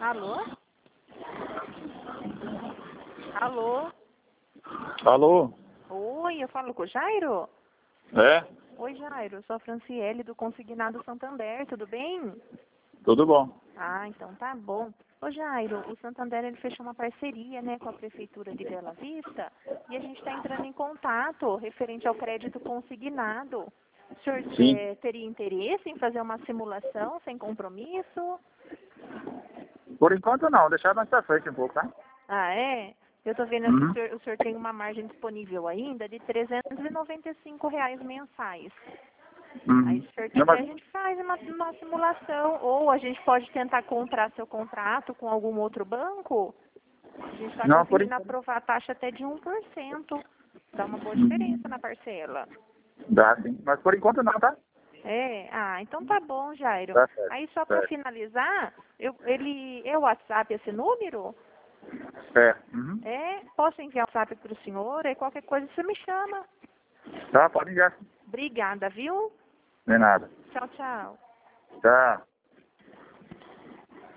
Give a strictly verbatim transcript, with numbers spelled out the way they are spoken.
Alô? Alô? Alô? Oi, eu falo com o Jairo? É? Oi, Jairo, eu sou a Franciele do Consignado Santander, tudo bem? Tudo bom. Ah, então tá bom. Ô Jairo, o Santander ele fechou uma parceria, né, com a Prefeitura de Bela Vista e a gente está entrando em contato referente ao crédito consignado. O senhor Sim. eh, teria interesse em fazer uma simulação sem compromisso? Por enquanto não, deixar mais pra frente um pouco, tá? Ah, é? Eu tô vendo que o Uhum. senhor, o senhor tem uma margem disponível ainda de trezentos e noventa e cinco reais mensais. Aí, Uhum. se o senhor Não, quiser, a mas, gente faz uma, uma simulação. Ou a gente pode tentar comprar seu contrato com algum outro banco. A gente está não, por conseguindo enquanto. aprovar a taxa até de um por cento. Dá uma boa diferença Uhum. na parcela. Dá sim, mas por enquanto não, tá? É? Ah, então tá bom, Jairo. Tá certo. Aí, só para Certo. finalizar, eu, ele, é o WhatsApp esse número? Certo. Uhum. É? Posso enviar o WhatsApp para o senhor? Aí qualquer coisa você me chama. Tá, pode enviar. Obrigada, viu? Nem nada. Tchau, tchau. Tá.